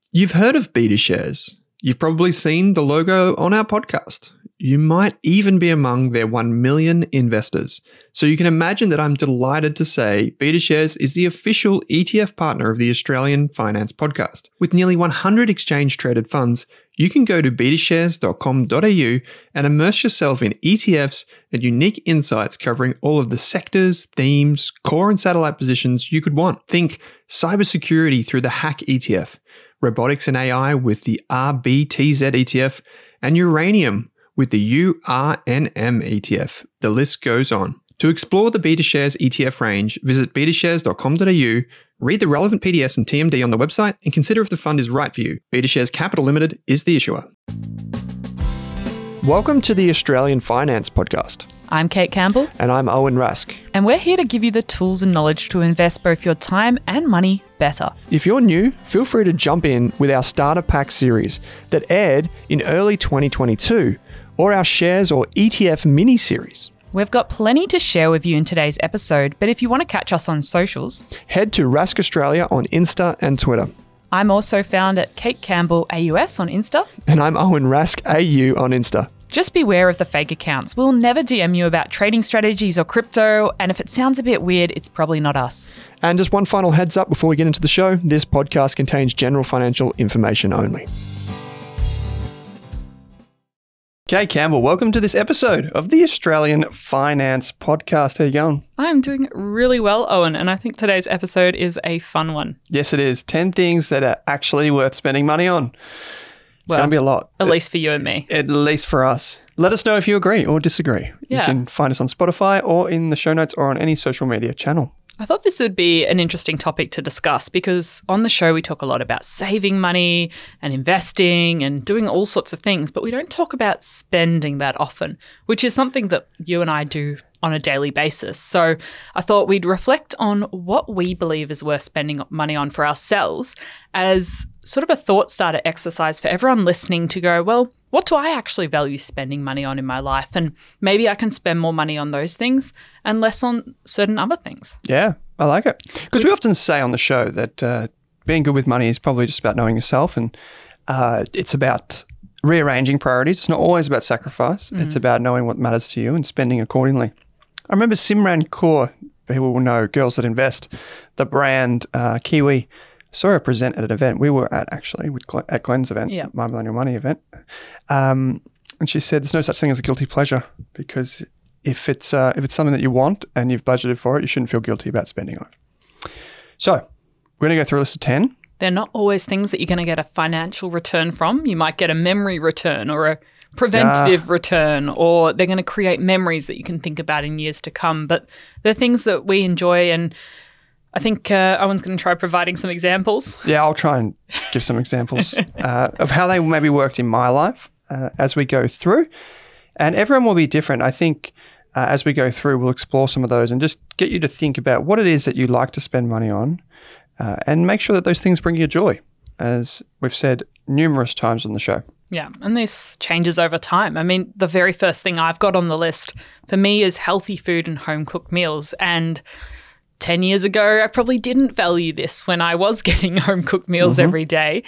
You've heard of BetaShares. You've probably seen the logo on our podcast. You might even be among their 1 million investors. So you can imagine that I'm delighted to say BetaShares is the official ETF partner of the Australian Finance Podcast. With nearly 100 exchange-traded funds, you can go to betashares.com.au and immerse yourself in ETFs and unique insights covering all of the sectors, themes, core and satellite positions you could want. Think cybersecurity through the Hack ETF, robotics and AI with the RBTZ ETF, and uranium with the URNM ETF. The list goes on. To explore the BetaShares ETF range, visit betashares.com.au, read the relevant PDS and TMD on the website, and consider if the fund is right for you. BetaShares Capital Limited is the issuer. Welcome to the Australian Finance Podcast. I'm Kate Campbell. And I'm Owen Rask. And we're here to give you the tools and knowledge to invest both your time and money better. If you're new, feel free to jump in with our Starter Pack series that aired in early 2022, or our Shares or ETF mini-series. We've got plenty to share with you in today's episode, but if you want to catch us on socials, head to Rask Australia on Insta and Twitter. I'm also found at Kate Campbell AUS on Insta. And I'm Owen Rask AU on Insta. Just beware of the fake accounts. We'll never DM you about trading strategies or crypto, and if it sounds a bit weird, it's probably not us. And just one final heads up before we get into the show, this podcast contains general financial information only. Kate Campbell, welcome to this episode of the Australian Finance Podcast. How are you going? I'm doing really well, Owen, and I think today's episode is a fun one. Yes, it is. 10 things that are actually worth spending money on. It's going to be a lot. At least for you and me. At least for us. Let us know if you agree or disagree. Yeah. You can find us on Spotify or in the show notes or on any social media channel. I thought this would be an interesting topic to discuss because on the show we talk a lot about saving money and investing and doing all sorts of things, but we don't talk about spending that often, which is something that you and I do on a daily basis. So I thought we'd reflect on what we believe is worth spending money on for ourselves as sort of a thought starter exercise for everyone listening to go, well, what do I actually value spending money on in my life? And maybe I can spend more money on those things and less on certain other things. Yeah, I like it. Because we often say on the show that being good with money is probably just about knowing yourself, and it's about rearranging priorities. It's not always about sacrifice. It's about knowing what matters to you and spending accordingly. I remember Simran Kaur, people will know, Girls That Invest, the brand Kiwi. Saw her present at an event we were at, actually, at Glenn's event, My Millennial Money event. And she said there's no such thing as a guilty pleasure, because if it's something that you want and you've budgeted for it, you shouldn't feel guilty about spending on it. So we're going to go through a list of 10. They're not always things that you're going to get a financial return from. You might get a memory return or a preventative return, or they're going to create memories that you can think about in years to come. But they're things that we enjoy, and I think Owen's going to try providing some examples. Yeah, I'll try and give some examples of how they maybe worked in my life as we go through. And everyone will be different. I think as we go through, we'll explore some of those and just get you to think about what it is that you like to spend money on and make sure that those things bring you joy, as we've said numerous times on the show. Yeah, and this changes over time. I mean, the very first thing I've got on the list for me is healthy food and home-cooked meals. And 10 years ago, I probably didn't value this when I was getting home-cooked meals every day.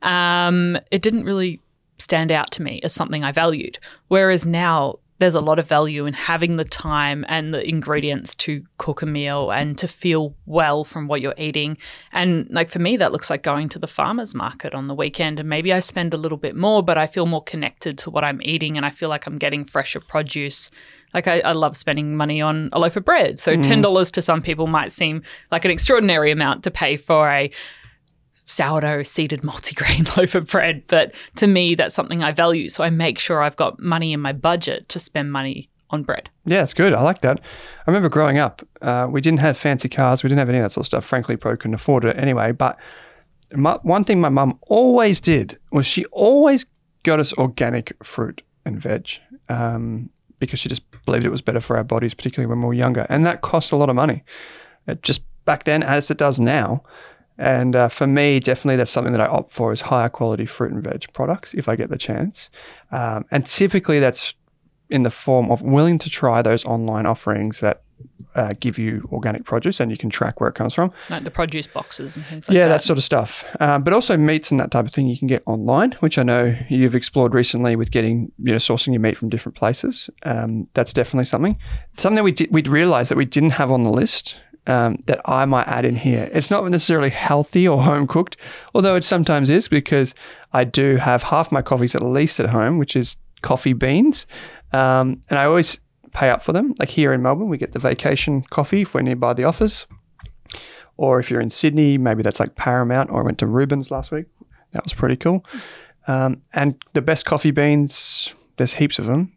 It didn't really stand out to me as something I valued. Whereas now, there's a lot of value in having the time and the ingredients to cook a meal and to feel well from what you're eating. And like for me, that looks like going to the farmer's market on the weekend, and maybe I spend a little bit more, but I feel more connected to what I'm eating and I feel like I'm getting fresher produce. Like I love spending money on a loaf of bread. So $10 to some people might seem like an extraordinary amount to pay for a sourdough seeded multigrain loaf of bread. But to me, that's something I value. So I make sure I've got money in my budget to spend money on bread. Yeah, it's good. I like that. I remember growing up, we didn't have fancy cars. We didn't have any of that sort of stuff. Frankly, probably couldn't afford it anyway. But one thing my mum always did was she always got us organic fruit and veg because she just believed it was better for our bodies, particularly when we were younger. And that cost a lot of money. It just back then, as it does now. And for me, definitely that's something that I opt for, is higher quality fruit and veg products if I get the chance. And typically that's in the form of willing to try those online offerings that give you organic produce and you can track where it comes from. Like the produce boxes and things like that. Yeah, that sort of stuff. But also meats and that type of thing you can get online, which I know you've explored recently with getting, sourcing your meat from different places. That's definitely something. Something we'd realised that we didn't have on the list that I might add in here. It's not necessarily healthy or home cooked, although it sometimes is, because I do have half my coffees at least at home, which is coffee beans. And I always pay up for them. Like here in Melbourne, we get the vacation coffee if we're nearby the office. Or if you're in Sydney, maybe that's like Paramount, or I went to Reuben's last week. That was pretty cool. And the best coffee beans, there's heaps of them.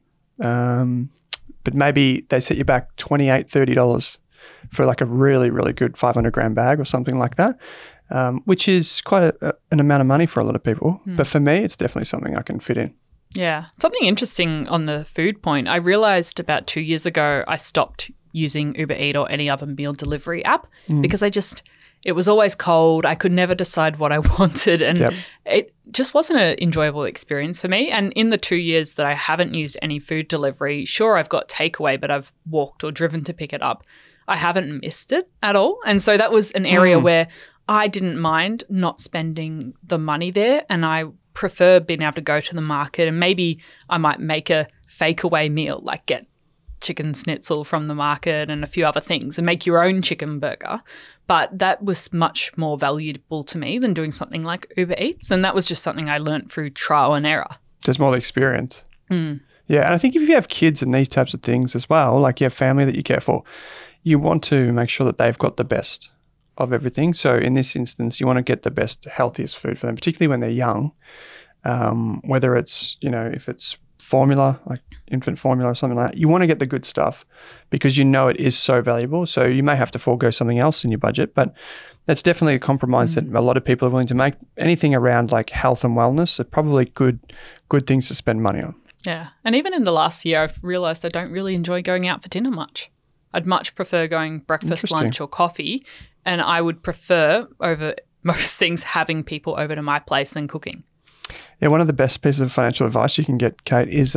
But maybe they set you back $28, $30 for like a really, really good 500 gram bag or something like that, which is quite an amount of money for a lot of people. But for me, it's definitely something I can fit in. Yeah. Something interesting on the food point. I realized about 2 years ago, I stopped using Uber Eats or any other meal delivery app because it was always cold. I could never decide what I wanted. And it just wasn't an enjoyable experience for me. And in the 2 years that I haven't used any food delivery, sure, I've got takeaway, but I've walked or driven to pick it up. I haven't missed it at all. And so that was an area where I didn't mind not spending the money there. And I prefer being able to go to the market, and maybe I might make a fake away meal, like get chicken schnitzel from the market and a few other things and make your own chicken burger. But that was much more valuable to me than doing something like Uber Eats. And that was just something I learned through trial and error. There's more experience. Yeah. And I think if you have kids and these types of things as well, like you have family that you care for, you want to make sure that they've got the best of everything. So in this instance, you want to get the best, healthiest food for them, particularly when they're young, whether it's, if it's formula, like infant formula or something like that, you want to get the good stuff because it is so valuable. So you may have to forego something else in your budget, but that's definitely a compromise that a lot of people are willing to make. Anything around like health and wellness are probably good things to spend money on. Yeah. And even in the last year, I've realized I don't really enjoy going out for dinner much. I'd much prefer going breakfast, lunch or coffee. And I would prefer over most things having people over to my place than cooking. Yeah, one of the best pieces of financial advice you can get, Kate, is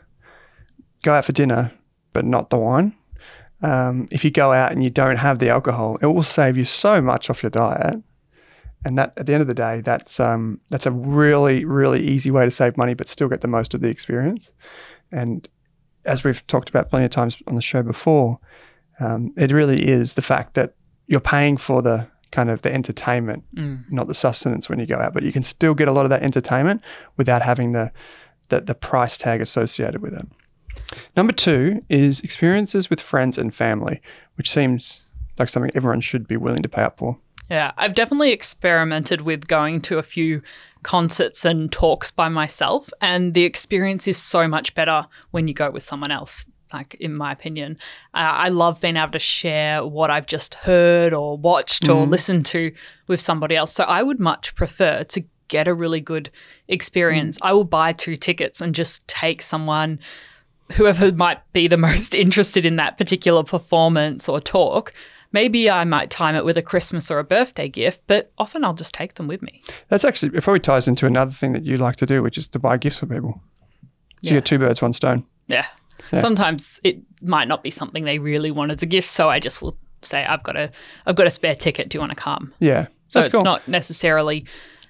go out for dinner, but not the wine. If you go out and you don't have the alcohol, it will save you so much off your diet. And that, at the end of the day, that's a really, really easy way to save money, but still get the most of the experience. And as we've talked about plenty of times on the show before, it really is the fact that you're paying for the kind of the entertainment, not the sustenance when you go out, but you can still get a lot of that entertainment without having the price tag associated with it. Number 2 is experiences with friends and family, which seems like something everyone should be willing to pay up for. Yeah, I've definitely experimented with going to a few concerts and talks by myself, and the experience is so much better when you go with someone else. Like, in my opinion, I love being able to share what I've just heard or watched or listened to with somebody else. So I would much prefer to get a really good experience. I will buy 2 tickets and just take someone, whoever might be the most interested in that particular performance or talk. Maybe I might time it with a Christmas or a birthday gift, but often I'll just take them with me. That's actually, it probably ties into another thing that you like to do, which is to buy gifts for people. So you get 2 birds, 1 stone. Yeah. Sometimes it might not be something they really want as a gift, so I just will say, I've got a spare ticket. Do you want to come? Yeah. So it's not necessarily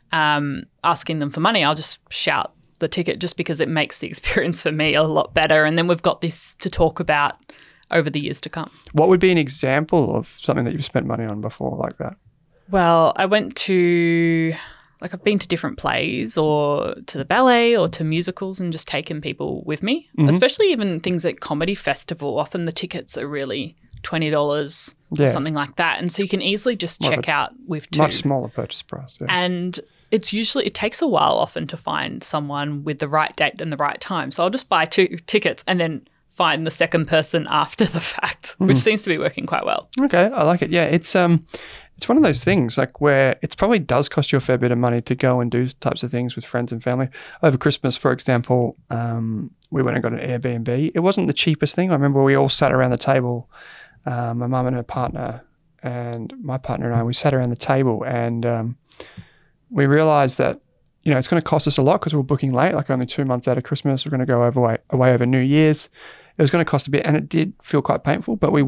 asking them for money. I'll just shout the ticket just because it makes the experience for me a lot better. And then we've got this to talk about over the years to come. What would be an example of something that you've spent money on before like that? Well, I went to... I've been to different plays or to the ballet or to musicals and just taken people with me, especially even things like Comedy Festival. Often the tickets are really $20 or something like that. And so you can easily just check out with 2. Much smaller purchase price. Yeah. And it takes a while often to find someone with the right date and the right time. So I'll just buy 2 tickets and then find the second person after the fact, which seems to be working quite well. Okay, I like it. Yeah, it's one of those things like where it probably does cost you a fair bit of money to go and do types of things with friends and family. Over Christmas, for example, we went and got an Airbnb. It wasn't the cheapest thing. I remember we all sat around the table, my mum and her partner and my partner and I, we sat around the table and we realised that, it's going to cost us a lot because we're booking late, like only 2 months out of Christmas. We're going to go away over New Year's. It was going to cost a bit and it did feel quite painful, but we went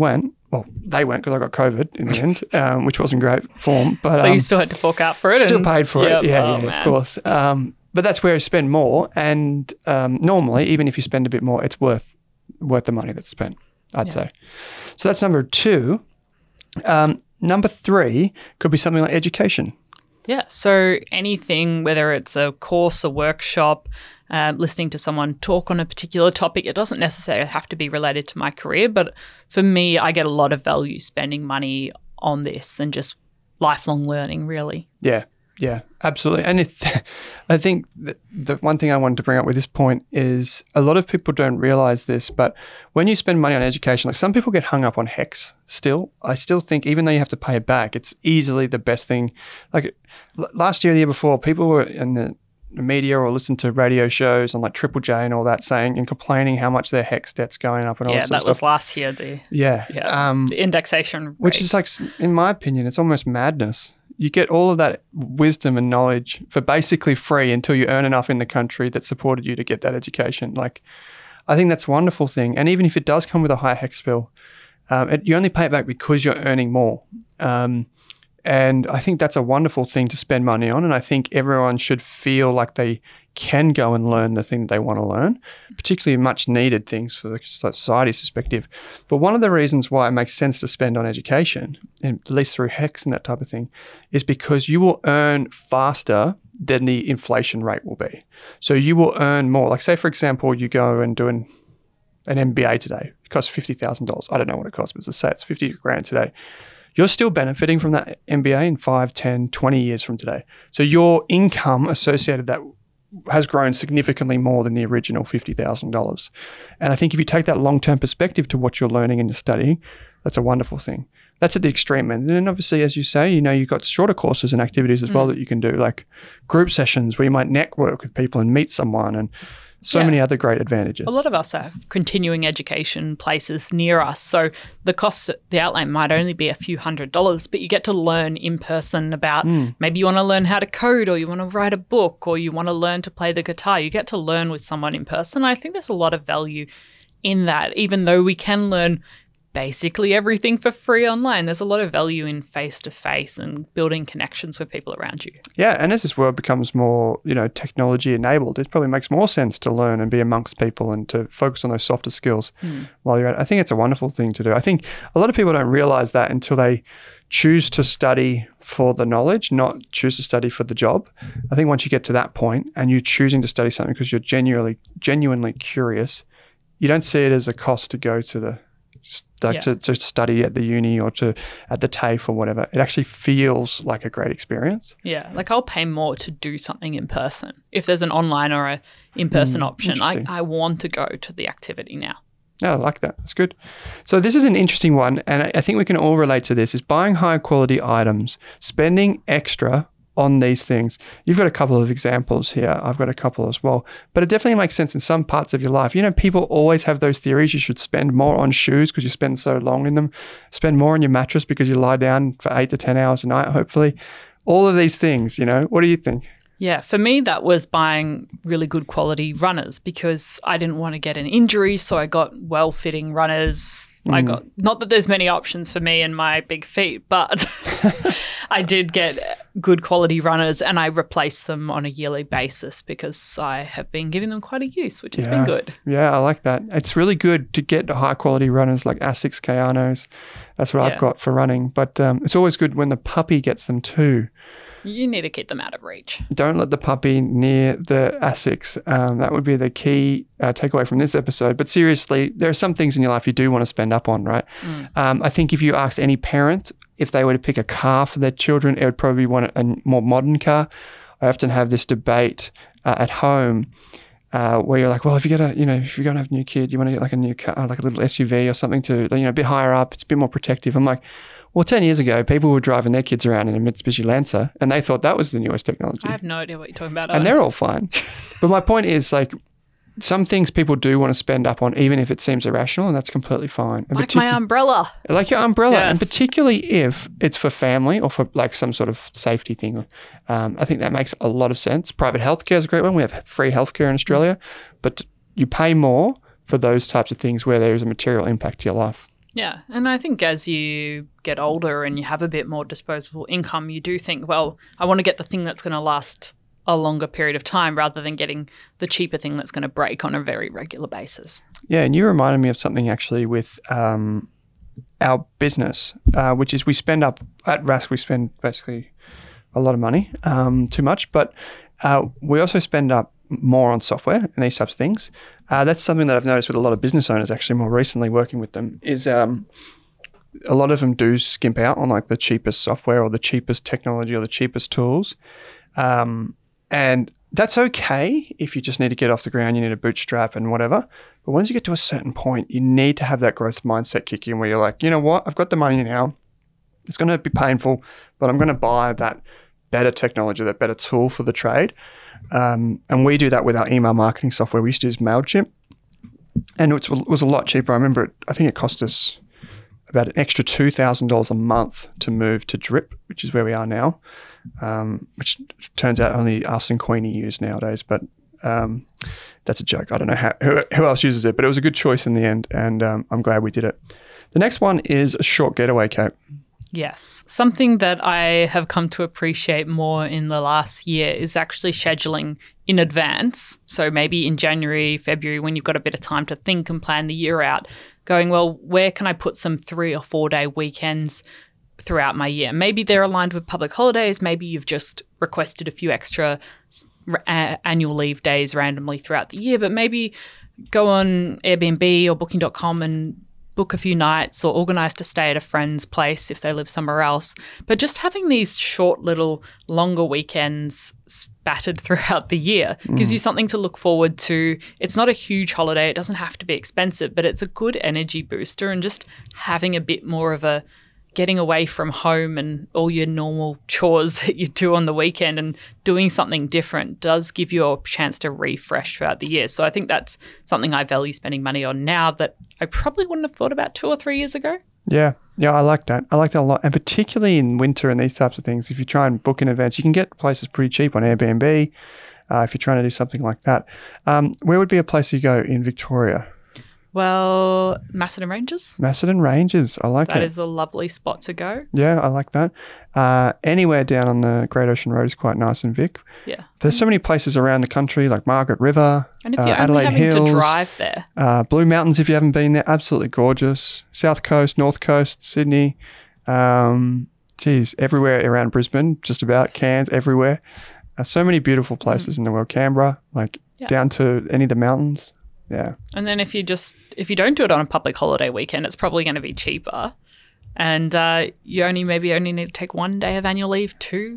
well, they weren't because I got COVID in the end, which wasn't great form. But so you still had to fork out for it? Still paid for it. Yeah, man. of course. But that's where I spend more. And normally, even if you spend a bit more, it's worth the money that's spent, I'd say. So that's number 2. Number 3 could be something like education. Yeah. So anything, whether it's a course, a workshop, listening to someone talk on a particular topic, it doesn't necessarily have to be related to my career. But for me, I get a lot of value spending money on this and just lifelong learning, really. Yeah, absolutely. And I think the one thing I wanted to bring up with this point is a lot of people don't realize this, but when you spend money on education, like some people get hung up on HECS still. I still think even though you have to pay it back, it's easily the best thing. Like last year, the year before, people were in the media or listened to radio shows on like Triple J and all that saying and complaining how much their HECS debt's going up and all that sort of stuff. Yeah, that was last year. The indexation rate. Which is like, in my opinion, it's almost madness. You get all of that wisdom and knowledge for basically free until you earn enough in the country that supported you to get that education. Like, I think that's a wonderful thing. And even if it does come with a high HECS bill, you only pay it back because you're earning more. And I think that's a wonderful thing to spend money on. And I think everyone should feel like they can go and learn the thing that they want to learn, particularly much needed things for the society's perspective. But one of the reasons why it makes sense to spend on education, at least through HECS and that type of thing, is because you will earn faster than the inflation rate will be. So you will earn more. Like say, for example, you go and do an MBA today. It costs $50,000. I don't know what it costs, but let's say it's $50,000 today. You're still benefiting from that MBA in 5, 10, 20 years from today. So your income associated that has grown significantly more than the original $50,000. And I think if you take that long-term perspective to what you're learning and you're studying, that's a wonderful thing. That's at the extreme end. And then obviously, as you say, you've got shorter courses and activities as well that you can do, like group sessions where you might network with people and meet someone and so many other great advantages. A lot of us have continuing education places near us. So the cost, the outlay might only be a few $100s, but you get to learn in person about maybe you want to learn how to code or you want to write a book or you want to learn to play the guitar. You get to learn with someone in person. I think there's a lot of value in that, even though we can learn basically everything for free online. There's a lot of value in face-to-face and building connections with people around you. Yeah, and as this world becomes more, technology enabled, it probably makes more sense to learn and be amongst people and to focus on those softer skills while you're at it. I think it's a wonderful thing to do. I think a lot of people don't realize that until they choose to study for the knowledge, not choose to study for the job. I think once you get to that point and you're choosing to study something because you're genuinely curious, you don't see it as a cost to go to to study at the uni or at the TAFE or whatever. It actually feels like a great experience. Yeah, like I'll pay more to do something in person. If there's an online or a in-person option, I want to go to the activity now. Yeah, I like that. That's good. So this is an interesting one, and I think we can all relate to this, is buying high quality items, spending extra on these things. You've got a couple of examples here. I've got a couple as well. But it definitely makes sense in some parts of your life. People always have those theories. You should spend more on shoes because you spend so long in them. Spend more on your mattress because you lie down for 8 to 10 hours a night, hopefully. All of these things, what do you think? Yeah, for me, that was buying really good quality runners because I didn't want to get an injury. So I got well-fitting runners. I got, not that there's many options for me and my big feet, but I did get good quality runners and I replaced them on a yearly basis because I have been giving them quite a use, which has been good. Yeah, I like that. It's really good to get high quality runners like Asics, Kayanos. That's what I've got for running. But it's always good when the puppy gets them too. You need to keep them out of reach. Don't let the puppy near the Asics. That would be the key takeaway from this episode. But seriously, there are some things in your life you do want to spend up on, right? I think if you asked any parent if they were to pick a car for their children, it would probably want a more modern car. I often have this debate at home where you're like, well, if you're going to have a new kid, you want to get like a new car, like a little SUV or something to, a bit higher up. It's a bit more protective. I'm like, well, 10 years ago, people were driving their kids around in a Mitsubishi Lancer and they thought that was the newest technology. I have no idea what you're talking about. And they're all fine. But my point is, like, some things people do want to spend up on, even if it seems irrational, and that's completely fine. And like my umbrella. Like your umbrella. Yes. And particularly if it's for family or for like some sort of safety thing. I think that makes a lot of sense. Private healthcare is a great one. We have free healthcare in Australia, but you pay more for those types of things where there is a material impact to your life. Yeah. And I think as you get older and you have a bit more disposable income, you do think, well, I want to get the thing that's going to last a longer period of time rather than getting the cheaper thing that's going to break on a very regular basis. Yeah, and you reminded me of something actually with our business, which is we spend up at Rask, we spend basically a lot of money, too much, but we also spend up more on software and these types of things. That's something that I've noticed with a lot of business owners actually more recently working with them is a lot of them do skimp out on like the cheapest software or the cheapest technology or the cheapest tools. And that's okay if you just need to get off the ground, you need a bootstrap and whatever. But once you get to a certain point, you need to have that growth mindset kick in where you're like, you know what, I've got the money now. It's going to be painful, but I'm going to buy that better technology, that better tool for the trade. And we do that with our email marketing software. We used to use MailChimp, and it was a lot cheaper. I remember I think it cost us about an extra $2,000 a month to move to Drip, which is where we are now, which turns out only us and Queenie use nowadays. But that's a joke. I don't know who else uses it, but it was a good choice in the end, and I'm glad we did it. The next one is a short getaway, Kate. Yes. Something that I have come to appreciate more in the last year is actually scheduling in advance. So maybe in January, February, when you've got a bit of time to think and plan the year out, going, well, where can I put some 3 or 4 day weekends throughout my year? Maybe they're aligned with public holidays. Maybe you've just requested a few extra annual leave days randomly throughout the year, but maybe go on Airbnb or booking.com and book a few nights or organise to stay at a friend's place if they live somewhere else. But just having these short little longer weekends spattered throughout the year gives you something to look forward to. It's not a huge holiday. It doesn't have to be expensive, but it's a good energy booster, and just having a bit more of a getting away from home and all your normal chores that you do on the weekend and doing something different does give you a chance to refresh throughout the year. So I think that's something I value spending money on now that I probably wouldn't have thought about 2 or 3 years ago. Yeah, I like that. I like that a lot. And particularly in winter and these types of things, if you try and book in advance, you can get places pretty cheap on Airbnb if you're trying to do something like that. Where would be a place you go in Victoria? Well, Macedon Ranges. Macedon Ranges. I like it. That is a lovely spot to go. Yeah, I like that. Anywhere down on the Great Ocean Road is quite nice in Vic. Yeah. There's so many places around the country like Margaret River, and if you're Adelaide only Hills, having to drive there. Blue Mountains if you haven't been there, absolutely gorgeous. South Coast, North Coast, Sydney. Everywhere around Brisbane, just about. Cairns, everywhere. So many beautiful places in the world. Canberra, down to any of the mountains. Yeah. And then if you don't do it on a public holiday weekend, it's probably going to be cheaper. And you only need to take 1 day of annual leave, 2.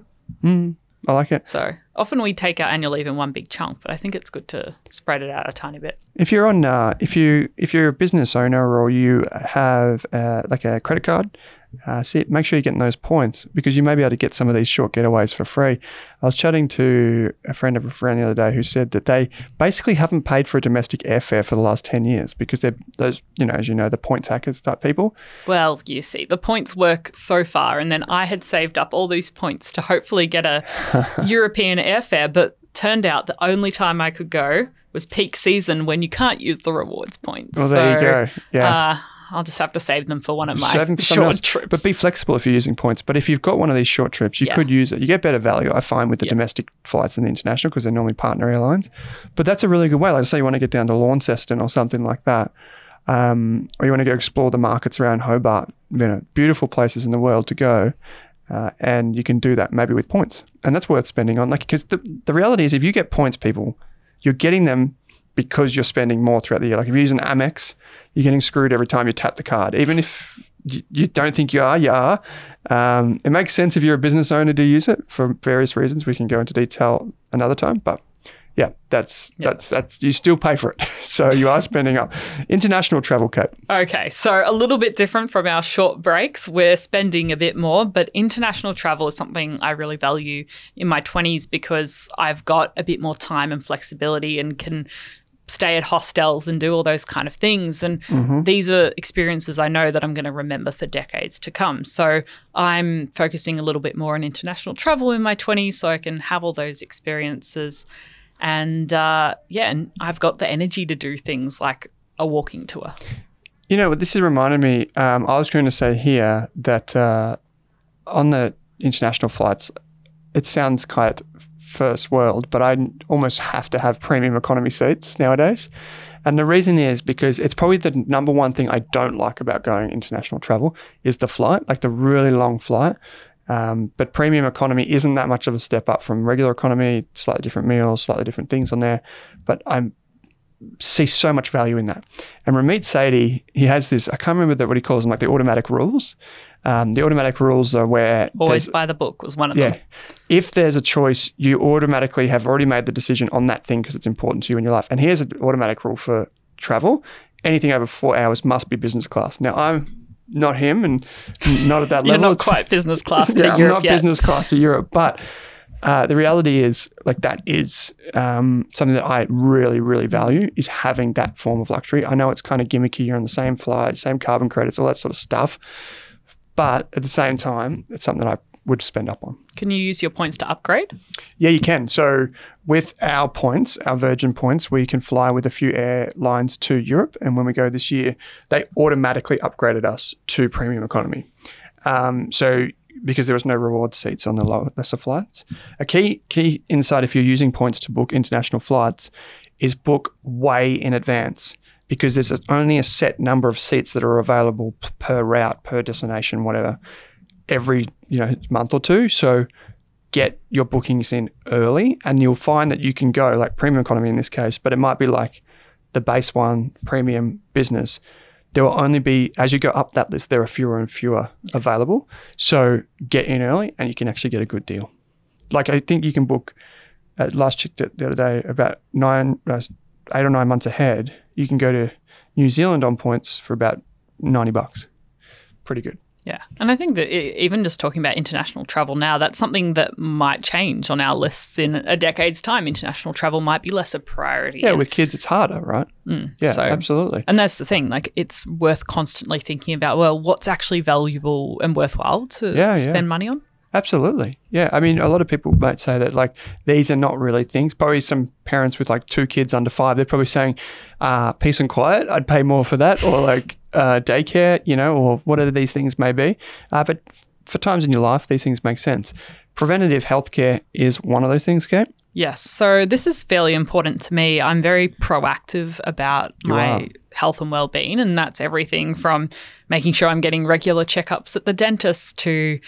I like it. So often we take our annual leave in one big chunk, but I think it's good to spread it out a tiny bit. If you're on, if you're a business owner or you have like a credit card, make sure you're getting those points because you may be able to get some of these short getaways for free. I was chatting to a friend of a friend the other day who said that they basically haven't paid for a domestic airfare for the last 10 years because they're those, as you know, the points hackers type people. Well, you see, the points work so far, and then I had saved up all these points to hopefully get a European airfare, but turned out the only time I could go was peak season when you can't use the rewards points. Well, there you go. Yeah. I'll just have to save them for one of my short trips. But be flexible if you're using points. But if you've got one of these short trips, you could use it. You get better value, I find, with the domestic flights than the international because they're normally partner airlines. But that's a really good way. Like say you want to get down to Launceston or something like that, or you want to go explore the markets around Hobart, beautiful places in the world to go. And you can do that maybe with points. And that's worth spending on. Because the reality is if you get points, people, you're getting them because you're spending more throughout the year. Like if you're using Amex, you're getting screwed every time you tap the card. Even if you don't think you are. It makes sense if you're a business owner to use it for various reasons. We can go into detail another time. But yeah, that's you still pay for it. So you are spending up. International travel, Kate. Okay, so a little bit different from our short breaks. We're spending a bit more, but international travel is something I really value in my 20s because I've got a bit more time and flexibility and can stay at hostels and do all those kind of things. And these are experiences I know that I'm going to remember for decades to come. So I'm focusing a little bit more on international travel in my 20s so I can have all those experiences. And and I've got the energy to do things like a walking tour. This has reminded me, I was going to say here that on the international flights, it sounds quite first world, but I almost have to have premium economy seats nowadays. And the reason is because it's probably the number one thing I don't like about going international travel is the flight, like the really long flight. But premium economy isn't that much of a step up from regular economy, slightly different meals, slightly different things on there. But I see so much value in that. And Ramit Sethi, he has this, I can't remember what he calls them, like the automatic rules. The automatic rules are where... Always by the book was one of them. If there's a choice, you automatically have already made the decision on that thing because it's important to you in your life. And here's an automatic rule for travel. Anything over 4 hours must be business class. Now, I'm not him and not at that level. You're not quite business class to Europe I'm not yet. business class to Europe. But the reality is, like, that is something that I really, really value, is having that form of luxury. I know it's kind of gimmicky. You're on the same flight, same carbon credits, all that sort of stuff. But at the same time, it's something that I would spend up on. Can you use your points to upgrade? Yeah, you can. So with our points, our Virgin points, we can fly with a few airlines to Europe. And when we go this year, they automatically upgraded us to premium economy. So because there was no reward seats on the lesser flights. A key insight if you're using points to book international flights is book way in advance, because there's only a set number of seats that are available per route, per destination, whatever, every month or two. So get your bookings in early and you'll find that you can go, like premium economy in this case, but it might be like the base one, premium, business. There will only be, as you go up that list, there are fewer and fewer available. So get in early and you can actually get a good deal. Like, I think you can book, last checked it the other day, about 8 or 9 months ahead, you can go to New Zealand on points for about $90. Pretty good. Yeah. And I think that even just talking about international travel now, that's something that might change on our lists in a decade's time. International travel might be less a priority. Yeah, with kids, it's harder, right? Yeah, so, absolutely. And that's the thing. Like, it's worth constantly thinking about, well, what's actually valuable and worthwhile to spend money on? Absolutely. Yeah. I mean, a lot of people might say that, like, these are not really things. Probably some parents with like 2 kids under 5, they're probably saying, peace and quiet, I'd pay more for that, or like daycare, or whatever these things may be. But for times in your life, these things make sense. Preventative healthcare is one of those things, Kate. Yes. So this is fairly important to me. I'm very proactive about my health and well-being, and that's everything from making sure I'm getting regular checkups at the dentist to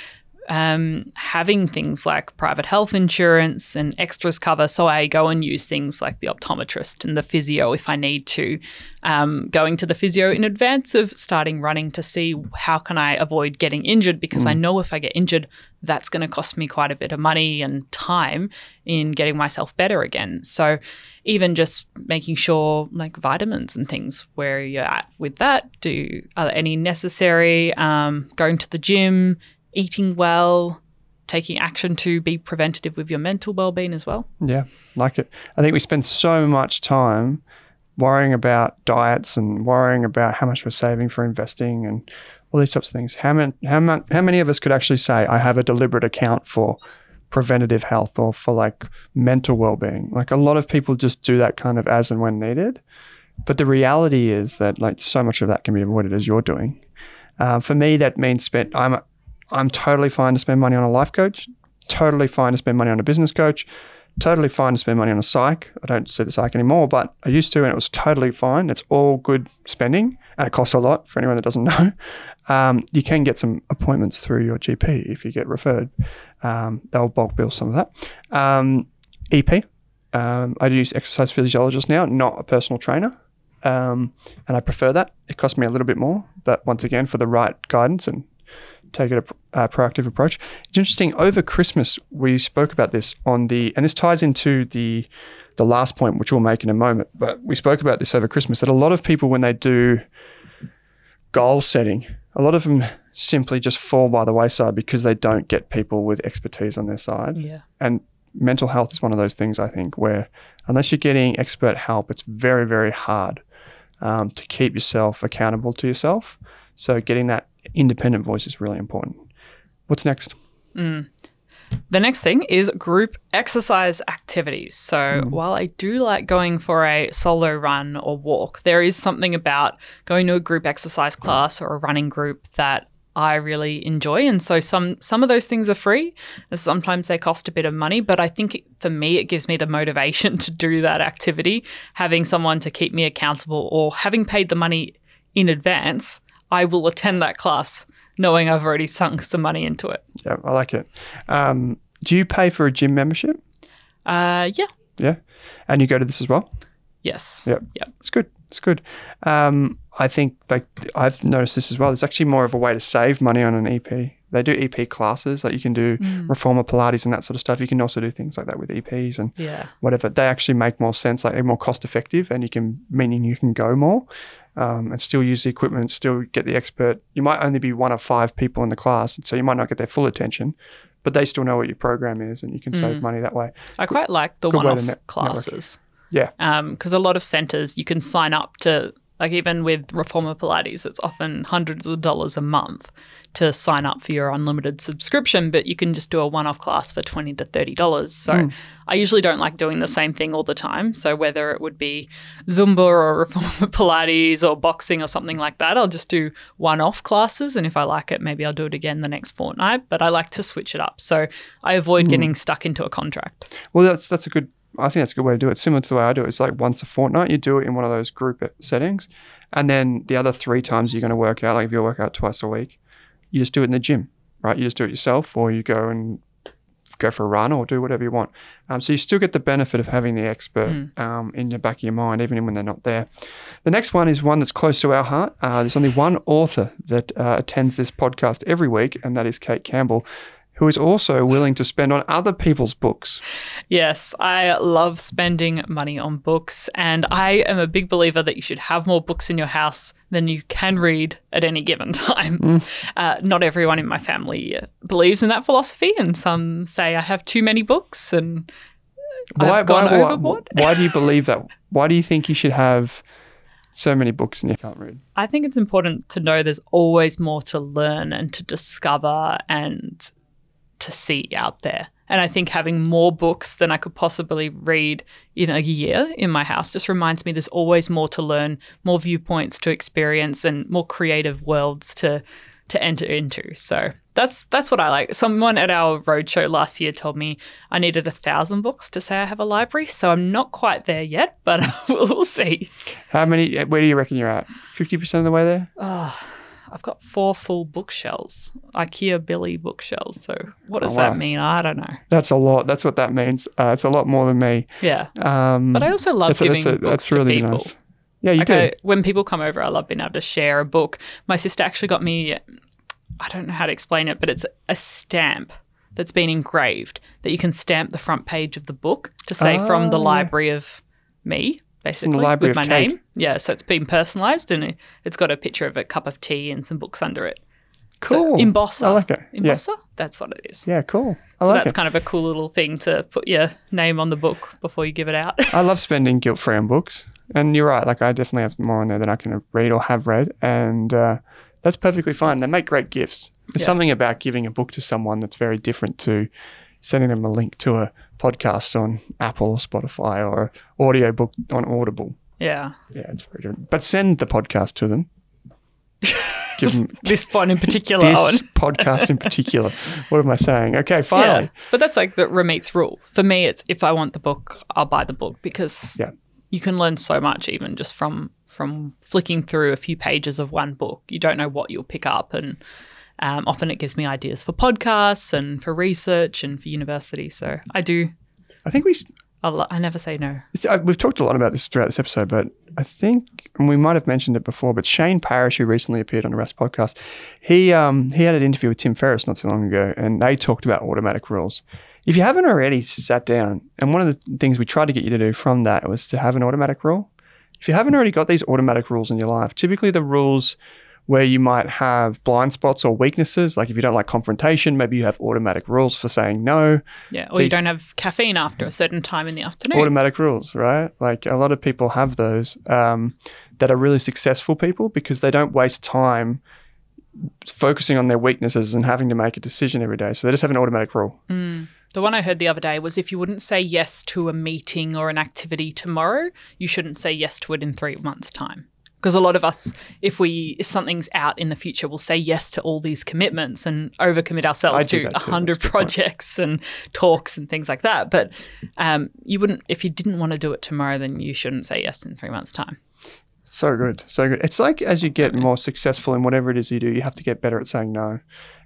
having things like private health insurance and extras cover, so I go and use things like the optometrist and the physio if I need to, going to the physio in advance of starting running to see how can I avoid getting injured, because I know if I get injured, that's going to cost me quite a bit of money and time in getting myself better again. So even just making sure, like, vitamins and things, where you're at with that, are there any necessary, going to the gym, eating well, taking action to be preventative with your mental well-being as well. Yeah, like it. I think we spend so much time worrying about diets and worrying about how much we're saving for investing and all these types of things. How many of us could actually say, I have a deliberate account for preventative health or for like mental well-being? Like, a lot of people just do that kind of as and when needed. But the reality is that, like, so much of that can be avoided as you're doing. For me, that means I'm totally fine to spend money on a life coach, totally fine to spend money on a business coach, totally fine to spend money on a psych. I don't see the psych anymore, but I used to, and it was totally fine. It's all good spending, and it costs a lot for anyone that doesn't know. You can get some appointments through your GP if you get referred. They'll bulk bill some of that. EP, I use exercise physiologist now, not a personal trainer. And I prefer that. It costs me a little bit more, but once again, for the right guidance and take a proactive approach. It's interesting, over Christmas, we spoke about this and this ties into the last point, which we'll make in a moment, but we spoke about this over Christmas, that a lot of people, when they do goal setting, a lot of them simply just fall by the wayside because they don't get people with expertise on their side. Yeah. And mental health is one of those things, I think, where unless you're getting expert help, it's very, very hard to keep yourself accountable to yourself. So getting that independent voice is really important. What's next? The next thing is group exercise activities. So while I do like going for a solo run or walk, there is something about going to a group exercise class or a running group that I really enjoy. And so some of those things are free. And sometimes they cost a bit of money, but I think for me, it gives me the motivation to do that activity. Having someone to keep me accountable, or having paid the money in advance, I will attend that class knowing I've already sunk some money into it. Yeah, I like it. Do you pay for a gym membership? Yeah. Yeah. And you go to this as well? Yes. Yep. Yep. It's good. It's good. I think like I've noticed this as well. There's actually more of a way to save money on an EP. They do EP classes, like you can do reformer Pilates and that sort of stuff. You can also do things like that with EPs and whatever. They actually make more sense, like they're more cost effective, and meaning you can go more and still use the equipment, still get the expert. You might only be one of 5 people in the class, so you might not get their full attention, but they still know what your program is, and you can save money that way. I quite like the one-off classes. Yeah. Because a lot of centres you can sign up to, like even with Reformer Pilates, it's often hundreds of dollars a month to sign up for your unlimited subscription, but you can just do a one-off class for $20 to $30. So I usually don't like doing the same thing all the time. So whether it would be Zumba or Reformer Pilates or boxing or something like that, I'll just do one-off classes. And if I like it, maybe I'll do it again the next fortnight. But I like to switch it up. So I avoid getting stuck into a contract. Well, that's a good, I think that's a good way to do it. Similar to the way I do it. It's like once a fortnight, you do it in one of those group settings. And then the other 3 times you're going to work out, like if you work out twice a week, you just do it in the gym, right? You just do it yourself, or you go for a run or do whatever you want. So you still get the benefit of having the expert in the back of your mind, even when they're not there. The next one is one that's close to our heart. There's only one author that attends this podcast every week, and that is Kate Campbell, who is also willing to spend on other people's books. Yes, I love spending money on books, and I am a big believer that you should have more books in your house than you can read at any given time. Not everyone in my family believes in that philosophy, and some say I have too many books and I've gone overboard. Why do you believe that? Why do you think you should have so many books and you can't read? I think it's important to know there's always more to learn and to discover and to see out there. And I think having more books than I could possibly read in a year in my house just reminds me there's always more to learn, more viewpoints to experience, and more creative worlds to enter into. So that's what I like. Someone at our roadshow last year told me I needed 1,000 books to say I have a library. So I'm not quite there yet, but we'll see. How many, where do you reckon you're at? 50% of the way there? I've got 4 full bookshelves, IKEA Billy bookshelves. So what does that mean? I don't know. That's a lot. That's what that means. It's a lot more than me. Yeah. But I also love giving books to people. Nice. Yeah, you do. When people come over, I love being able to share a book. My sister actually got me, I don't know how to explain it, but it's a stamp that's been engraved that you can stamp the front page of the book to say from the library of me. Basically, with my name. Yeah, so it's been personalised, and it's got a picture of a cup of tea and some books under it. Cool. So, embosser. I like it. Embosser? Yeah. That's what it is. Yeah, cool. So that's kind of a cool little thing to put your name on the book before you give it out. I love spending guilt-free on books. And you're right, like I definitely have more on there than I can read or have read. And that's perfectly fine. They make great gifts. There's something about giving a book to someone that's very different to sending them a link to a podcast on Apple or Spotify or an audio book on Audible. Yeah. Yeah, it's very different. But send the podcast to them. Give them this one in particular. This podcast in particular. What am I saying? Okay, finally. Yeah. But that's like the Ramit's rule. For me, it's if I want the book, I'll buy the book, because you can learn so much even just from flicking through a few pages of one book. You don't know what you'll pick up, and often it gives me ideas for podcasts and for research and for university. So I do. I think I never say no. We've talked a lot about this throughout this episode, but I think, and we might have mentioned it before, but Shane Parrish, who recently appeared on the Rest podcast, he had an interview with Tim Ferriss not too long ago, and they talked about automatic rules. If you haven't already sat down, and one of the things we tried to get you to do from that was to have an automatic rule. If you haven't already got these automatic rules in your life, typically the rules where you might have blind spots or weaknesses, like if you don't like confrontation, maybe you have automatic rules for saying no. Yeah, or you don't have caffeine after a certain time in the afternoon. Automatic rules, right? Like a lot of people have those that are really successful people because they don't waste time focusing on their weaknesses and having to make a decision every day. So they just have an automatic rule. The one I heard the other day was if you wouldn't say yes to a meeting or an activity tomorrow, you shouldn't say yes to it in 3 months' time. Because a lot of us, if something's out in the future, we'll say yes to all these commitments and overcommit ourselves to 100 projects and talks and things like that. But you wouldn't, if you didn't want to do it tomorrow, then you shouldn't say yes in 3 months' time. So good. So good. It's like as you get more successful in whatever it is you do, you have to get better at saying no.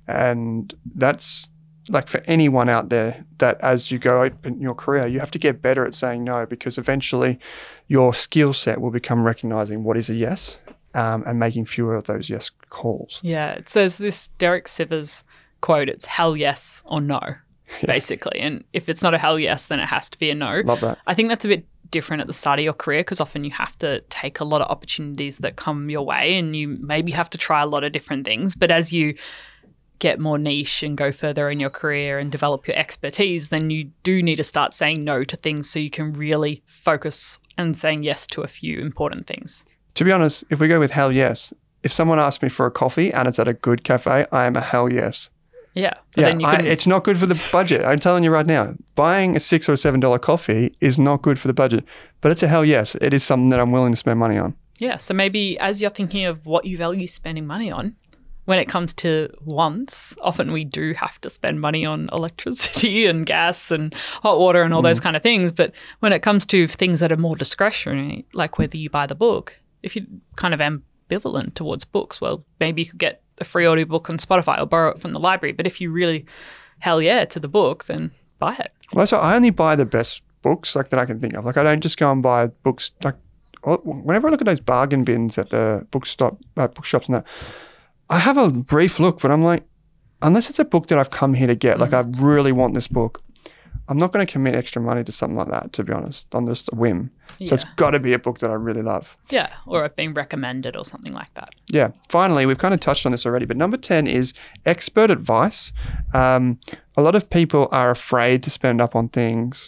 And that's like for anyone out there that as you go in your career, you have to get better at saying no, because eventually your skill set will become recognizing what is a yes and making fewer of those yes calls. Yeah. It says this Derek Sivers quote, it's hell yes or no, basically. And if it's not a hell yes, then it has to be a no. Love that. I think that's a bit different at the start of your career because often you have to take a lot of opportunities that come your way and you maybe have to try a lot of different things. But as you get more niche and go further in your career and develop your expertise, then you do need to start saying no to things so you can really focus and saying yes to a few important things. To be honest, if we go with hell yes, if someone asks me for a coffee and it's at a good cafe, I am a hell yes. Yeah. Then it's not good for the budget. I'm telling you right now, buying a $6 or $7 coffee is not good for the budget, but it's a hell yes. It is something that I'm willing to spend money on. Yeah. So maybe as you're thinking of what you value spending money on, when it comes to wants, often we do have to spend money on electricity and gas and hot water and all those kind of things. But when it comes to things that are more discretionary, like whether you buy the book, if you're kind of ambivalent towards books, well, maybe you could get a free audiobook on Spotify or borrow it from the library. But if you really hell yeah to the book, then buy it. Well, so I only buy the best books like that I can think of. Like I don't just go and buy books. Like whenever I look at those bargain bins at the bookshops and that, I have a brief look, but I'm like, unless it's a book that I've come here to get, like I really want this book, I'm not going to commit extra money to something like that, to be honest, on just a whim. Yeah. So it's got to be a book that I really love. Yeah, or I've been recommended or something like that. Yeah. Finally, we've kind of touched on this already, but number 10 is expert advice. A lot of people are afraid to spend up on things,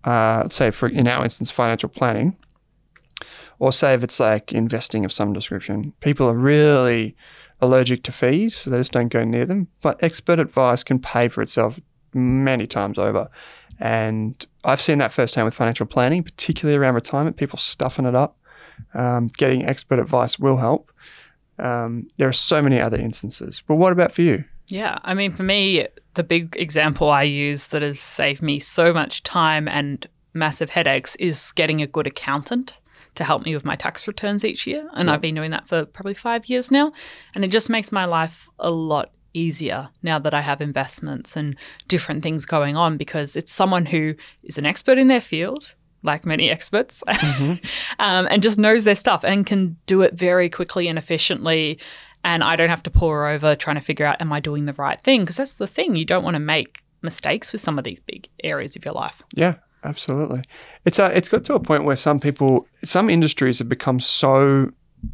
say in our instance, financial planning, or say if it's like investing of some description. People are really allergic to fees, so they just don't go near them. But expert advice can pay for itself many times over. And I've seen that firsthand with financial planning, particularly around retirement, people stuffing it up. Getting expert advice will help. There are so many other instances. But what about for you? Yeah, I mean, for me, the big example I use that has saved me so much time and massive headaches is getting a good accountant to help me with my tax returns each year. And I've been doing that for probably 5 years now. And it just makes my life a lot easier now that I have investments and different things going on, because it's someone who is an expert in their field, like many experts, and just knows their stuff and can do it very quickly and efficiently. And I don't have to pore over trying to figure out, am I doing the right thing? Because that's the thing. You don't want to make mistakes with some of these big areas of your life. Yeah. Absolutely. It's got to a point where some industries have become so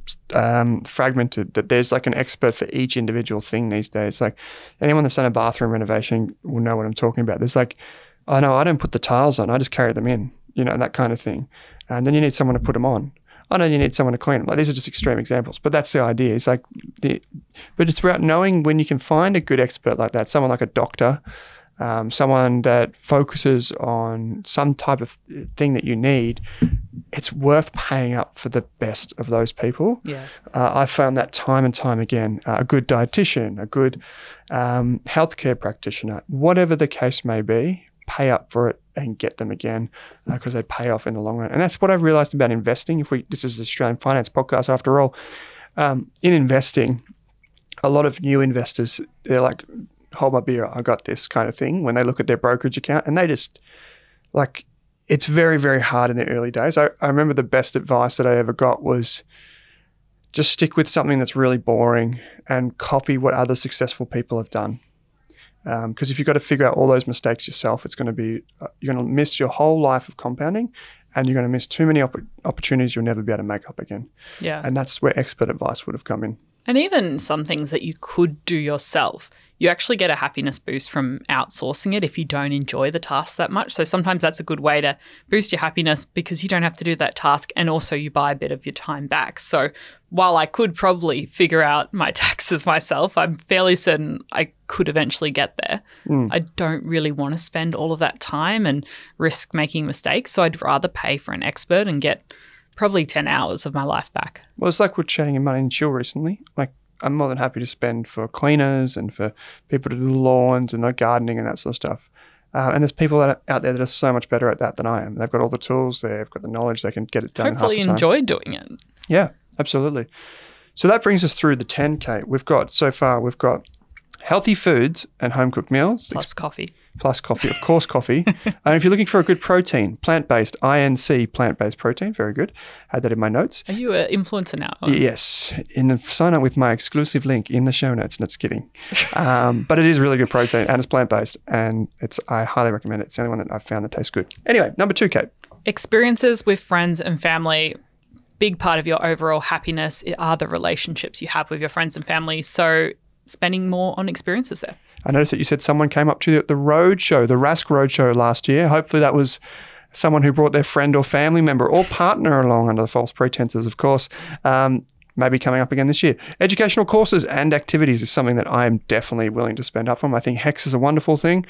fragmented that there's like an expert for each individual thing these days. Like anyone that's done a bathroom renovation will know what I'm talking about. There's like, oh no, I don't put the tiles on, I just carry them in, that kind of thing. And then you need someone to put them on. Oh no, you need someone to clean them. Like these are just extreme examples, but that's the idea. It's like, but it's about knowing when you can find a good expert like that, someone like a doctor, someone that focuses on some type of thing that you need. It's worth paying up for the best of those people. Yeah, I found that time and time again. A good dietitian, a good healthcare practitioner, whatever the case may be, pay up for it and get them again because they pay off in the long run. And that's what I've realized about investing. This is the Australian Finance Podcast after all. In investing, a lot of new investors, they're like, hold my beer, I got this kind of thing when they look at their brokerage account, and they just like, it's very, very hard in the early days. I remember the best advice that I ever got was just stick with something that's really boring and copy what other successful people have done. Because if you've got to figure out all those mistakes yourself, it's going to be, you're going to miss your whole life of compounding, and you're going to miss too many opportunities you'll never be able to make up again. Yeah. And that's where expert advice would have come in. And even some things that you could do yourself, you actually get a happiness boost from outsourcing it if you don't enjoy the task that much. So sometimes that's a good way to boost your happiness because you don't have to do that task, and also you buy a bit of your time back. So while I could probably figure out my taxes myself, I'm fairly certain I could eventually get there. I don't really want to spend all of that time and risk making mistakes. So I'd rather pay for an expert and get probably 10 hours of my life back. Well, it's like we're chatting in Money and Chill recently. Like, I'm more than happy to spend for cleaners and for people to do the lawns and gardening and that sort of stuff. And there's people out there that are so much better at that than I am. They've got all the tools, they've got the knowledge, they can get it done Hopefully in half the time. enjoy doing it. Yeah, absolutely. So that brings us through the 10K. We've got healthy foods and home-cooked meals. Plus coffee. Plus coffee, of course, coffee. And if you're looking for a good protein, plant-based, INC, plant-based protein, very good. Had that in my notes. Are you an influencer now? Yes. Sign up with my exclusive link in the show notes. No, just kidding. But it is really good protein and it's plant-based, and I highly recommend it. It's the only one that I've found that tastes good. Anyway, number 2, Kate. Experiences with friends and family. Big part of your overall happiness are the relationships you have with your friends and family. So spending more on experiences there. I noticed that you said someone came up to you at the Roadshow, the Rask Roadshow last year. Hopefully that was someone who brought their friend or family member or partner along under false pretenses, of course. Maybe coming up again this year. Educational courses and activities is something that I am definitely willing to spend up on. I think HEX is a wonderful thing.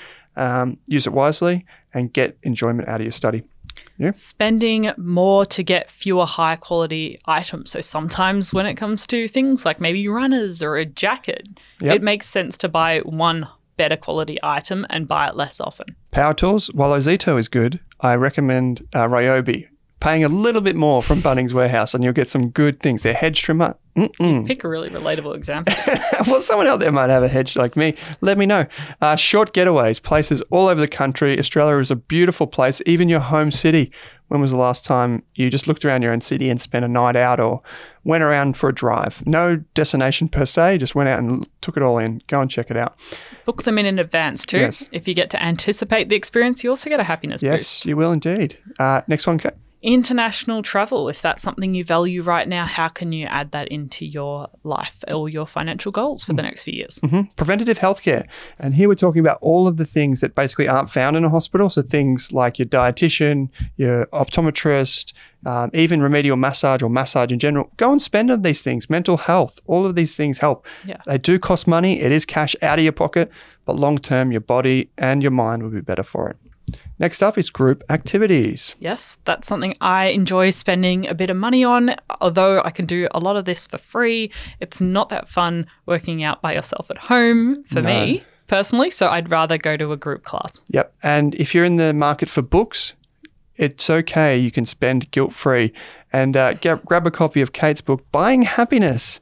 Use it wisely and get enjoyment out of your study. Yeah. Spending more to get fewer high quality items. So sometimes when it comes to things like maybe runners or a jacket, it makes sense to buy one better quality item and buy it less often. Power tools, while Ozito is good, I recommend Ryobi. Paying a little bit more from Bunnings Warehouse and you'll get some good things. Their hedge trimmer. Pick a really relatable example. Well, someone out there might have a hedge like me. Let me know. Short getaways, places all over the country. Australia is a beautiful place, even your home city. When was the last time you just looked around your own city and spent a night out or went around for a drive? No destination per se, just went out and took it all in. Go and check it out. Book them in advance too. Yes. If you get to anticipate the experience, you also get a happiness boost. Yes, you will indeed. Next one, Kate. International travel, if that's something you value right now, how can you add that into your life or your financial goals for the next few years? Preventative healthcare. And here we're talking about all of the things that basically aren't found in a hospital. So things like your dietitian, your optometrist, even remedial massage or massage in general. Go and spend on these things. Mental health, all of these things help. Yeah. They do cost money. It is cash out of your pocket, but long term, your body and your mind will be better for it. Next up is group activities. Yes, that's something I enjoy spending a bit of money on. Although I can do a lot of this for free, it's not that fun working out by yourself at home for me personally. So I'd rather go to a group class. Yep. And if you're in the market for books, it's okay. You can spend guilt-free and grab a copy of Kate's book, Buying Happiness,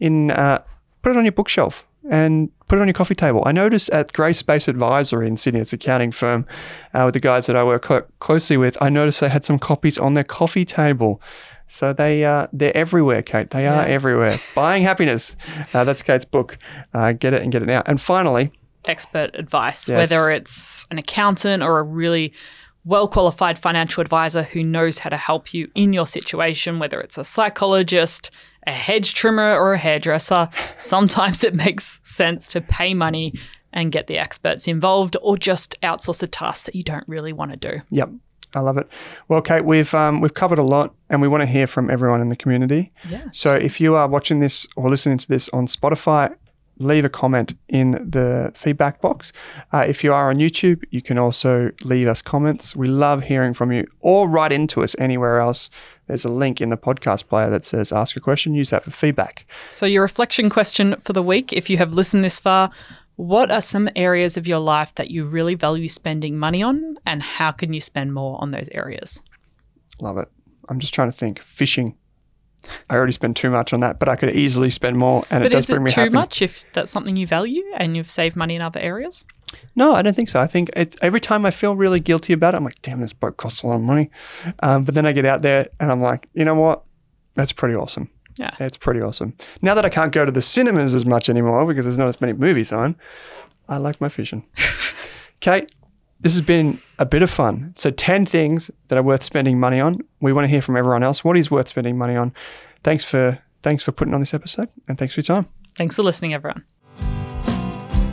put it on your bookshelf and put it on your coffee table. I noticed at Grey Space Advisory in Sydney, it's an accounting firm with the guys that I work closely with, I noticed they had some copies on their coffee table. So they're everywhere, Kate. They are everywhere. Buying Happiness. That's Kate's book. Get it and get it now. And finally, expert advice, whether it's an accountant or a really well-qualified financial advisor who knows how to help you in your situation, whether it's a psychologist, a hedge trimmer or a hairdresser. Sometimes it makes sense to pay money and get the experts involved or just outsource the tasks that you don't really want to do. Yep. I love it. Well, Kate, we've covered a lot and we want to hear from everyone in the community. Yes. So if you are watching this or listening to this on Spotify, leave a comment in the feedback box. If you are on YouTube, you can also leave us comments. We love hearing from you, or write into us anywhere else. There's a link in the podcast player that says ask a question. Use that for feedback. So your reflection question for the week, if you have listened this far, what are some areas of your life that you really value spending money on, and how can you spend more on those areas? Love it. I'm just trying to think. Fishing. I already spend too much on that, but I could easily spend more, and it does bring me happiness. But is it too much if that's something you value and you've saved money in other areas? No, I don't think so. I think every time I feel really guilty about it, I'm like, damn, this boat costs a lot of money. But then I get out there and I'm like, you know what? That's pretty awesome. Yeah. It's pretty awesome. Now that I can't go to the cinemas as much anymore because there's not as many movies on, I like my fishing. Kate, this has been a bit of fun. So 10 things that are worth spending money on. We want to hear from everyone else. What is worth spending money on? Thanks for putting on this episode, and thanks for your time. Thanks for listening, everyone.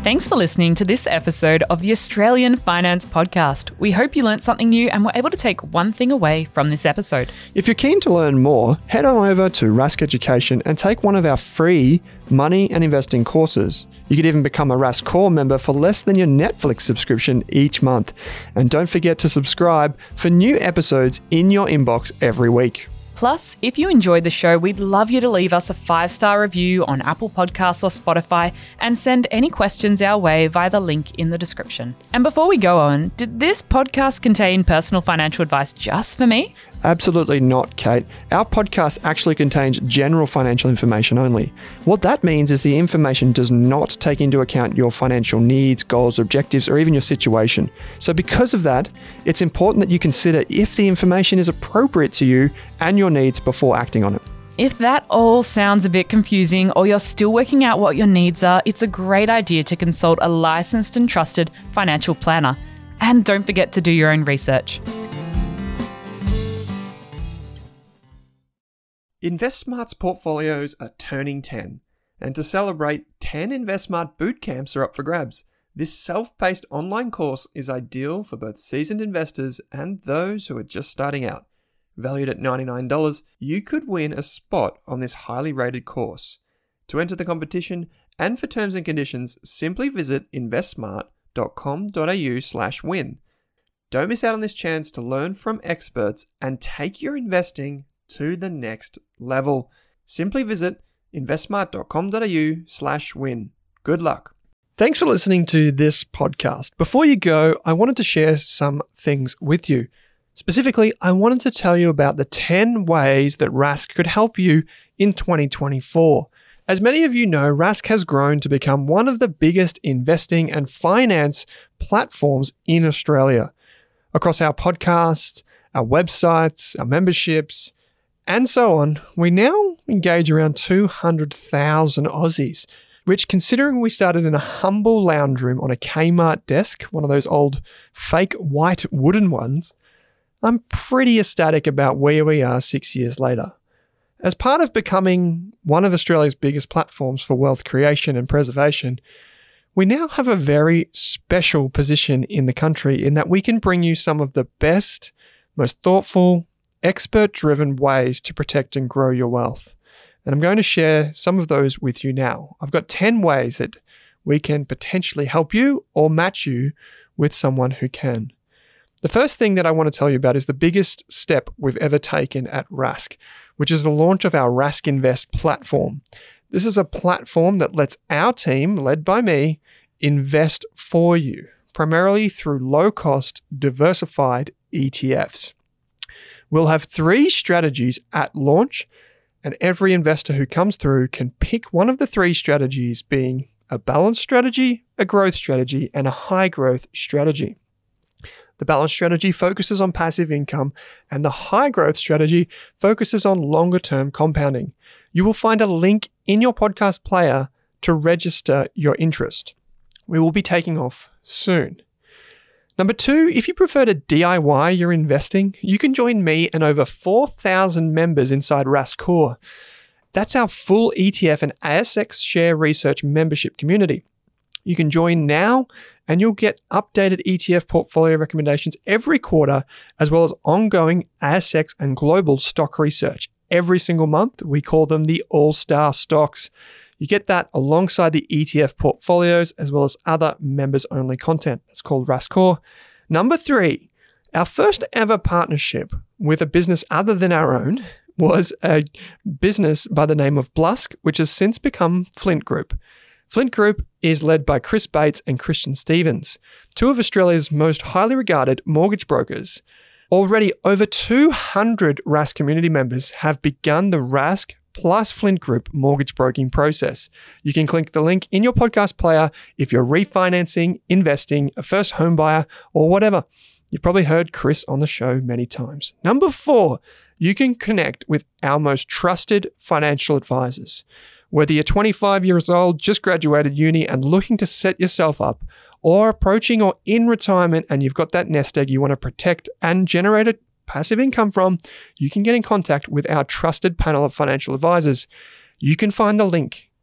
Thanks for listening to this episode of the Australian Finance Podcast. We hope you learnt something new and were able to take one thing away from this episode. If you're keen to learn more, head on over to Rask Education and take one of our free money and investing courses. You could even become a Rask Core member for less than your Netflix subscription each month. And don't forget to subscribe for new episodes in your inbox every week. Plus, if you enjoyed the show, we'd love you to leave us a 5-star review on Apple Podcasts or Spotify and send any questions our way via the link in the description. And before we go on, did this podcast contain personal financial advice just for me? Absolutely not, Kate. Our podcast actually contains general financial information only. What that means is the information does not take into account your financial needs, goals, objectives, or even your situation. So because of that, it's important that you consider if the information is appropriate to you and your needs before acting on it. If that all sounds a bit confusing or you're still working out what your needs are, it's a great idea to consult a licensed and trusted financial planner. And don't forget to do your own research. InvestSmart's portfolios are turning 10, and to celebrate, 10 InvestSmart boot camps are up for grabs. This self-paced online course is ideal for both seasoned investors and those who are just starting out. Valued at $99, you could win a spot on this highly rated course. To enter the competition and for terms and conditions, simply visit investsmart.com.au/win. Don't miss out on this chance to learn from experts and take your investing to the next level. Simply visit investsmart.com.au/win. Good luck. Thanks for listening to this podcast. Before you go, I wanted to share some things with you. Specifically, I wanted to tell you about the 10 ways that Rask could help you in 2024. As many of you know, Rask has grown to become one of the biggest investing and finance platforms in Australia. Across our podcast, our websites, our memberships, and so on, we now engage around 200,000 Aussies, which, considering we started in a humble lounge room on a Kmart desk, one of those old fake white wooden ones, I'm pretty ecstatic about where we are 6 years later. As part of becoming one of Australia's biggest platforms for wealth creation and preservation, we now have a very special position in the country in that we can bring you some of the best, most thoughtful, expert-driven ways to protect and grow your wealth. And I'm going to share some of those with you now. I've got 10 ways that we can potentially help you or match you with someone who can. The first thing that I want to tell you about is the biggest step we've ever taken at Rask, which is the launch of our Rask Invest platform. This is a platform that lets our team, led by me, invest for you, primarily through low-cost, diversified ETFs. We'll have 3 strategies at launch, and every investor who comes through can pick one of the 3 strategies, being a balanced strategy, a growth strategy, and a high growth strategy. The balanced strategy focuses on passive income, and the high growth strategy focuses on longer term compounding. You will find a link in your podcast player to register your interest. We will be taking off soon. Number 2, if you prefer to DIY your investing, you can join me and over 4,000 members inside Rask Core. That's our full ETF and ASX share research membership community. You can join now and you'll get updated ETF portfolio recommendations every quarter, as well as ongoing ASX and global stock research. Every single month, we call them the All-Star Stocks. You get that alongside the ETF portfolios, as well as other members-only content. It's called Rask Core. Number 3, our first ever partnership with a business other than our own was a business by the name of Blusk, which has since become Flint Group. Flint Group is led by Chris Bates and Christian Stevens, 2 of Australia's most highly regarded mortgage brokers. Already over 200 Rask community members have begun the Rask plus Flint Group mortgage broking process. You can click the link in your podcast player if you're refinancing, investing, a first home buyer, or whatever. You've probably heard Chris on the show many times. Number 4, you can connect with our most trusted financial advisors. Whether you're 25 years old, just graduated uni and looking to set yourself up, or approaching or in retirement and you've got that nest egg you want to protect and generate a passive income from, you can get in contact with our trusted panel of financial advisors. You can find the link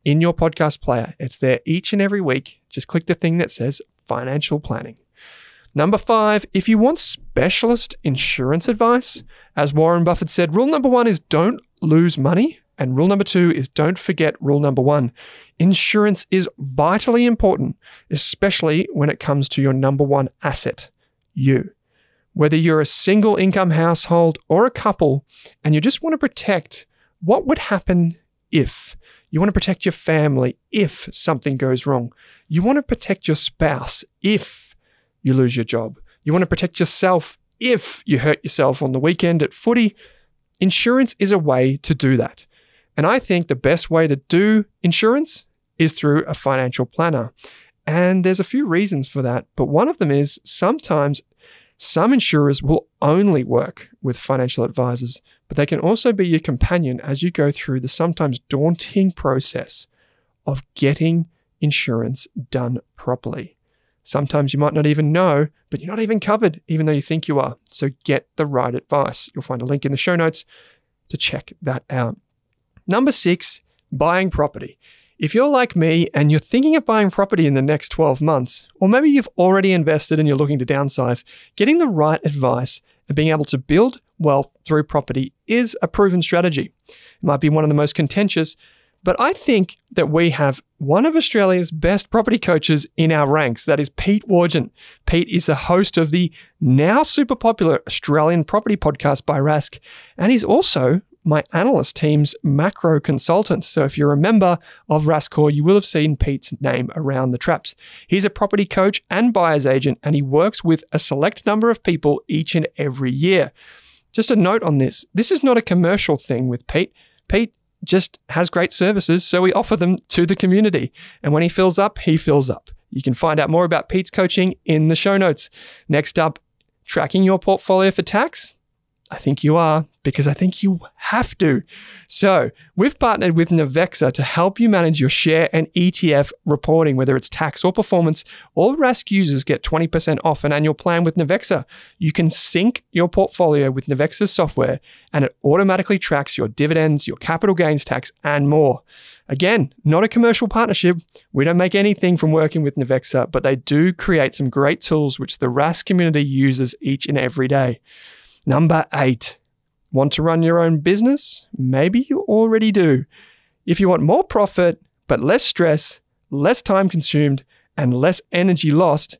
in your podcast player. It's there each and every week. Just click the thing that says financial planning. Number 5, if you want specialist insurance advice, as Warren Buffett said, rule number 1 is don't lose money. And rule number 2 is don't forget rule number 1. Insurance is vitally important, especially when it comes to your number 1 asset, you. Whether you're a single income household or a couple, and you just want to protect what would happen if. You want to protect your family if something goes wrong. You want to protect your spouse if you lose your job. You want to protect yourself if you hurt yourself on the weekend at footy. Insurance is a way to do that. And I think the best way to do insurance is through a financial planner. And there's a few reasons for that. But one of them is sometimes some insurers will only work with financial advisors, but they can also be your companion as you go through the sometimes daunting process of getting insurance done properly. Sometimes you might not even know, but you're not even covered, even though you think you are. So get the right advice. You'll find a link in the show notes to check that out. Number 6, buying property. If you're like me and you're thinking of buying property in the next 12 months, or maybe you've already invested and you're looking to downsize, getting the right advice and being able to build wealth through property is a proven strategy. It might be one of the most contentious, but I think that we have one of Australia's best property coaches in our ranks. That is Pete Wargent. Pete is the host of the now super popular Australian property podcast by Rask, and he's also my analyst team's macro consultant. So if you're a member of Raskcore, you will have seen Pete's name around the traps. He's a property coach and buyer's agent, and he works with a select number of people each and every year. Just a note on this. This is not a commercial thing with Pete. Pete just has great services, so we offer them to the community. And when he fills up, he fills up. You can find out more about Pete's coaching in the show notes. Next up, tracking your portfolio for tax. I think you are, because I think you have to. So we've partnered with Navexa to help you manage your share and ETF reporting, whether it's tax or performance. All Rask users get 20% off an annual plan with Navexa. You can sync your portfolio with Navexa's software, and it automatically tracks your dividends, your capital gains tax, and more. Again, not a commercial partnership. We don't make anything from working with Navexa, but they do create some great tools which the Rask community uses each and every day. Number 8, want to run your own business? Maybe you already do. If you want more profit, but less stress, less time consumed, and less energy lost,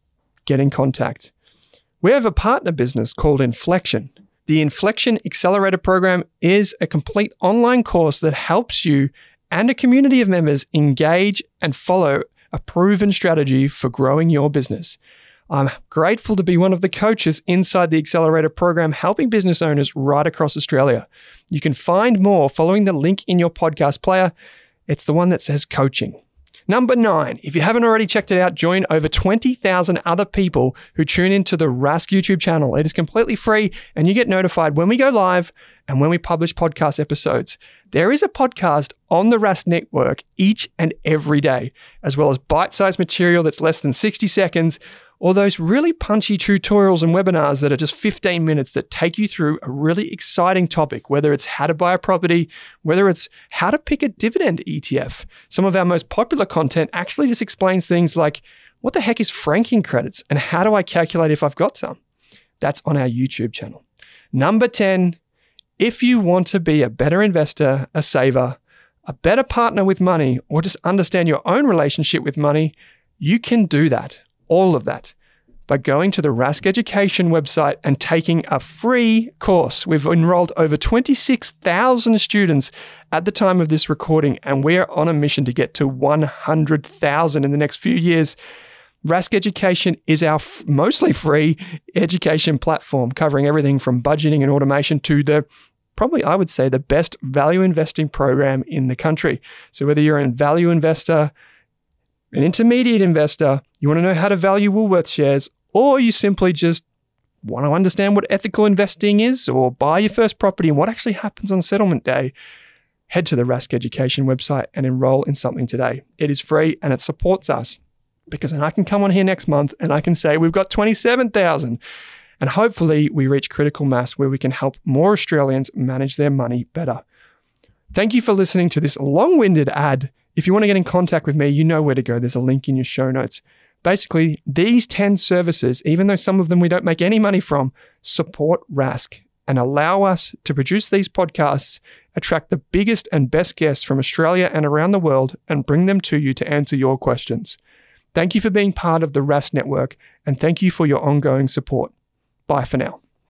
get in contact. We have a partner business called Inflection. The Inflection Accelerator Program is a complete online course that helps you and a community of members engage and follow a proven strategy for growing your business. I'm grateful to be one of the coaches inside the Accelerator program, helping business owners right across Australia. You can find more following the link in your podcast player. It's the one that says coaching. Number 9, if you haven't already checked it out, join over 20,000 other people who tune into the Rask YouTube channel. It is completely free, and you get notified when we go live and when we publish podcast episodes. There is a podcast on the Rask network each and every day, as well as bite-sized material that's less than 60 seconds, or those really punchy tutorials and webinars that are just 15 minutes that take you through a really exciting topic, whether it's how to buy a property, whether it's how to pick a dividend ETF. Some of our most popular content actually just explains things like, what the heck is franking credits and how do I calculate if I've got some? That's on our YouTube channel. Number 10, if you want to be a better investor, a saver, a better partner with money, or just understand your own relationship with money, you can do that. All of that by going to the Rask Education website and taking a free course. We've enrolled over 26,000 students at the time of this recording, and we are on a mission to get to 100,000 in the next few years. Rask Education is our mostly free education platform, covering everything from budgeting and automation to the probably, I would say, the best value investing program in the country. So whether you're a value investor, an intermediate investor, you want to know how to value Woolworths shares, or you simply just want to understand what ethical investing is, or buy your first property and what actually happens on settlement day, head to the Rask Education website and enroll in something today. It is free and it supports us, because then I can come on here next month and I can say we've got 27,000, and hopefully we reach critical mass where we can help more Australians manage their money better. Thank you for listening to this long-winded ad. If you want to get in contact with me, you know where to go. There's a link in your show notes. Basically, these 10 services, even though some of them we don't make any money from, support Rask and allow us to produce these podcasts, attract the biggest and best guests from Australia and around the world, and bring them to you to answer your questions. Thank you for being part of the Rask Network, and thank you for your ongoing support. Bye for now.